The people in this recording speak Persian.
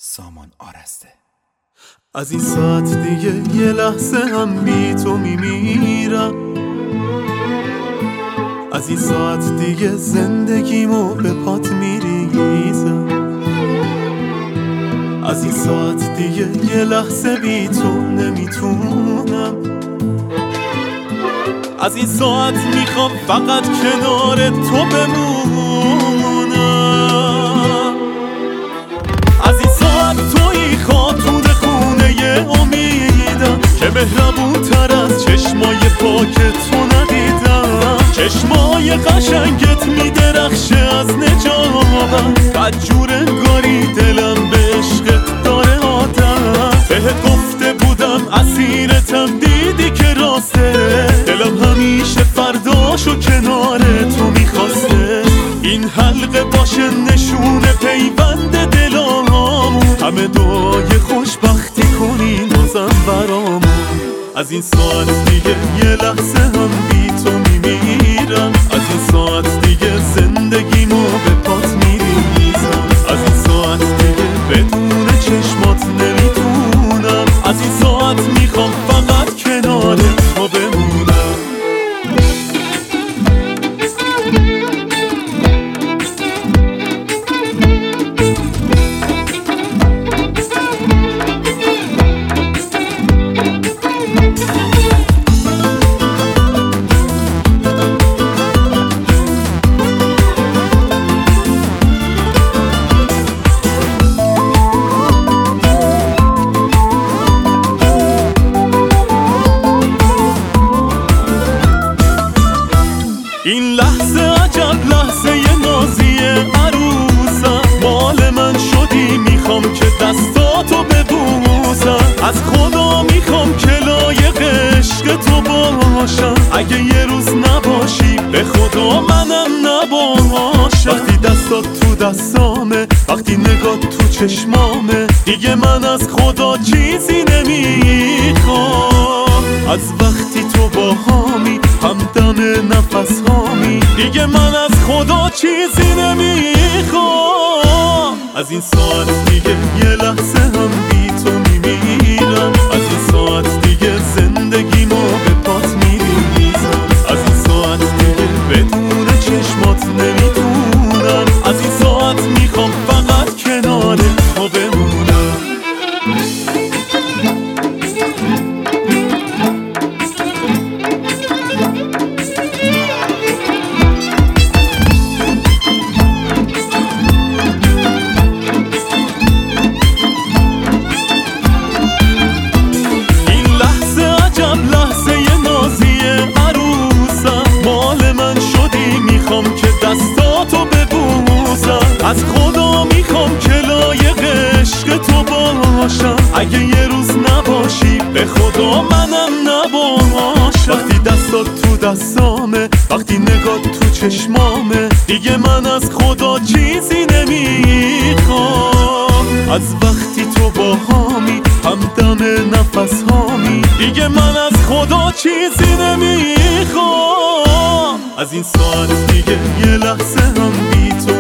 سامان آرسته. از این ساعت دیگه یه لحظه هم بی تو میمیرم، از این ساعت دیگه زندگیمو به پات میریزم، از این ساعت دیگه یه لحظه بی تو نمیتونم، از این ساعت میخوام فقط کنار تو بمونم، از این ساعت توی خاتون خونه امیدم که مهربون تر از چشمای پاک تو ندیدم، چشمای قشنگت میدرخشه از نجابت، بدجور انگاری دلم به عشقت داره آدم، بهت گفته بودم اسیرتم دیدی که راسته، دلم همیشه فرداشو کنار تو میخواسته، این حلقه باشه نشونه پیوند دلام، همه دعای خوشبختی کنین بازم برام، از این ساعت دیگه یه لحظه هم بی تو میمیرم، از این ساعت دیگه زندگیمو به پات میریزم، از این ساعت دیگه بدون چشمات نمیتونم، از این ساعت میخوام فقط کنار تو بمونم. این لحظه عجب لحظه نازی عروسم، مال من شدی میخوام که دستاتو ببوسم، از خدا میخوام که لایق عشق تو باشم، اگه یه روز نباشی به خدا منم نباشم، وقتی دستات تو دستامه وقتی نگات تو چشمامه، دیگه من از خدا چیزی نمیخوام، از وقتی تو با هامی همدم نفس هامی، دیگه من از خدا چیزی نمیخوام، از این ساعت دیگه یه لحظه هم بی تو میمیرم، از این ساعت دیگه زندگیمو به پات میریزم، از این ساعت دیگه بدون چشمات نمیتونم، از این ساعت میخوام فقط کنار تو بمونم. از خدا میخوام که لایق عشق تو باشم، اگه یه روز نباشی به خدا منم نباشم، وقتی دستات تو دستامه وقتی نگات تو چشمامه، دیگه من از خدا چیزی نمیخوام، از وقتی تو با هامی همدم نفس هامی، دیگه من از خدا چیزی نمیخوام، از این ساعت دیگه یه لحظه هم بی تو